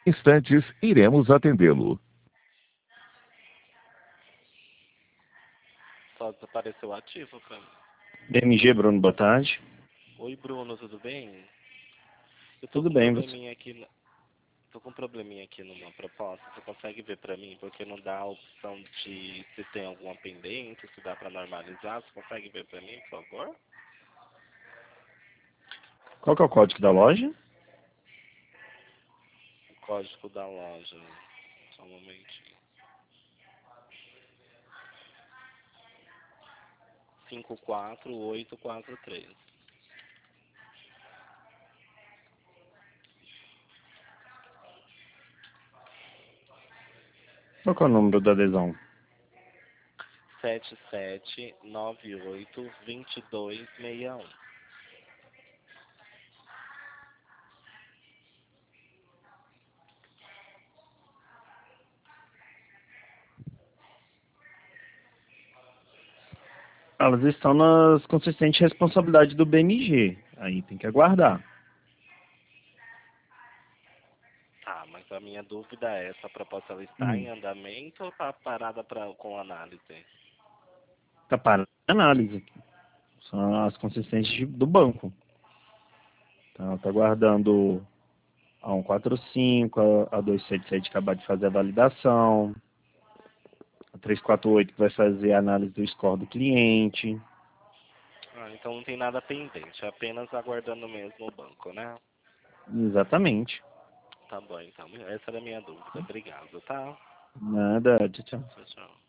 instantes, iremos atendê-lo. Só desapareceu ativo pra mim. BMG, Bruno, boa tarde. Oi, Bruno, tudo bem? Eu tô Tudo com um bem, probleminha aqui. Tô com um probleminha aqui numa proposta. Você consegue ver pra mim? Porque não dá a opção de se tem alguma pendente, se dá pra normalizar. Você consegue ver pra mim, por favor? Qual que é o código da loja? O código da loja. Só um momentinho. 54843. Qual que é o número da adesão? 77982261. Elas estão nas consistentes responsabilidade do BMG. Aí tem que aguardar. Tá, mas a minha dúvida é, essa proposta ela está em andamento ou está parada com análise? Tá para análise. São as consistentes do banco. Então, tá aguardando a 145, a 277 acabar de fazer a validação, a 348 que vai fazer a análise do score do cliente. Ah, então não tem nada pendente, apenas aguardando mesmo o banco, né? Exatamente. Tá bom, então. Essa era a minha dúvida. Obrigado, tá? Nada, tchau, tchau. Tchau, tchau.